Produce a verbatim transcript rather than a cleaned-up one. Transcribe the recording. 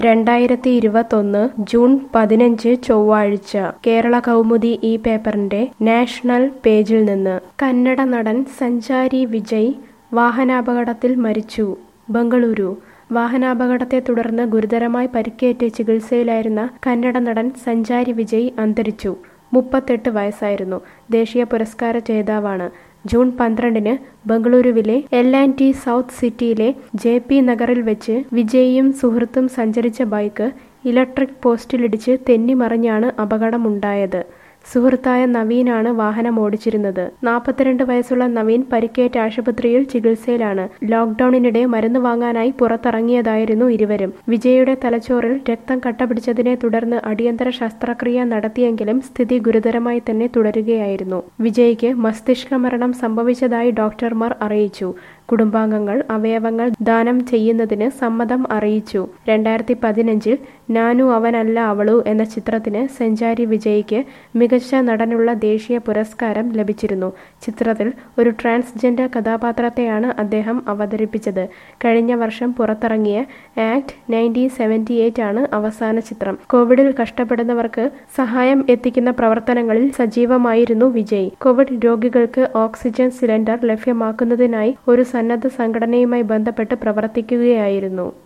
രണ്ടായിരത്തി ഇരുപത്തൊന്ന് ജൂൺ പതിനഞ്ച് ചൊവ്വാഴ്ച കേരള കൗമുദി ഈ പേപ്പറിന്റെ നാഷണൽ പേജിൽ നിന്ന് കന്നഡ നടൻ സഞ്ചാരി വിജയ് വാഹനാപകടത്തിൽ മരിച്ചു. ബംഗളൂരു വാഹനാപകടത്തെ തുടർന്ന് ഗുരുതരമായി പരിക്കേറ്റ് ചികിത്സയിലായിരുന്ന കന്നഡ നടൻ സഞ്ചാരി വിജയ് അന്തരിച്ചു. മുപ്പത്തെട്ട് വയസ്സായിരുന്നു. ദേശീയ പുരസ്കാര ജേതാവാണ്. ജൂൺ പന്ത്രണ്ടിന് ബംഗളൂരുവിലെ എൽ ആൻഡ് ടി സൗത്ത് സിറ്റിയിലെ ജെ പി നഗറിൽ വെച്ച് വിജയിയും സുഹൃത്തും സഞ്ചരിച്ച ബൈക്ക് ഇലക്ട്രിക് പോസ്റ്റിലിടിച്ച് തെന്നിമറിഞ്ഞാണ് അപകടമുണ്ടായത്. സുഹൃത്തായ നവീനാണ് വാഹനം ഓടിച്ചിരുന്നത്. നാൽപ്പത്തിരണ്ട് വയസ്സുള്ള നവീൻ പരിക്കേറ്റ് ആശുപത്രിയിൽ ചികിത്സയിലാണ്. ലോക്ക്ഡൌണിനിടെ മരുന്ന് വാങ്ങാനായി പുറത്തിറങ്ങിയതായിരുന്നു ഇരുവരും. വിജയുടെ തലച്ചോറിൽ രക്തം കട്ടപിടിച്ചതിനെ തുടർന്ന് അടിയന്തര ശസ്ത്രക്രിയ നടത്തിയെങ്കിലും സ്ഥിതി ഗുരുതരമായി തന്നെ തുടരുകയായിരുന്നു. വിജയ്ക്ക് മസ്തിഷ്ക മരണം സംഭവിച്ചതായി ഡോക്ടർമാർ അറിയിച്ചു. കുടുംബാംഗങ്ങൾ അവയവങ്ങൾ ദാനം ചെയ്യുന്നതിന് സമ്മതം അറിയിച്ചു. രണ്ടായിരത്തി പതിനഞ്ചിൽ നാനു അവനല്ല അവളു എന്ന ചിത്രത്തിന് സഞ്ചാരി വിജയ്ക്ക് മികച്ച നടനുള്ള ദേശീയ പുരസ്കാരം ലഭിച്ചിരുന്നു. ചിത്രത്തിൽ ഒരു ട്രാൻസ്ജെൻഡർ കഥാപാത്രത്തെയാണ് അദ്ദേഹം അവതരിപ്പിച്ചത്. കഴിഞ്ഞ വർഷം പുറത്തിറങ്ങിയ ആക്ട് നയൻറ്റീൻ സെവൻറ്റി എയ്റ്റ് ആണ് അവസാന ചിത്രം. കോവിഡിൽ കഷ്ടപ്പെടുന്നവർക്ക് സഹായം എത്തിക്കുന്ന പ്രവർത്തനങ്ങളിൽ സജീവമായിരുന്നു വിജയ്. കോവിഡ് രോഗികൾക്ക് ഓക്സിജൻ സിലിണ്ടർ ലഭ്യമാക്കുന്നതിനായി ഒരു സന്നദ്ധ സംഘടനയുമായി ബന്ധപ്പെട്ട് പ്രവർത്തിക്കുകയായിരുന്നു.